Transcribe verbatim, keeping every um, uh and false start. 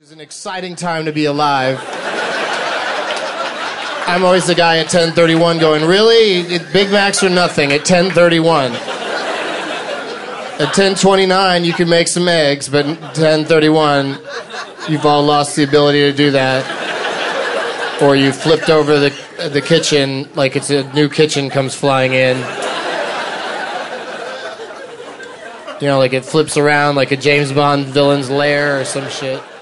It's an exciting time to be alive. I'm always the guy at ten thirty-one going, really? It, Big Macs or nothing at ten thirty-one. At ten twenty-nine, you can make some eggs, but at ten thirty-one, you've all lost the ability to do that. Or you flipped over the the kitchen like it's a new kitchen comes flying in. You know, like it flips around like a James Bond villain's lair or some shit.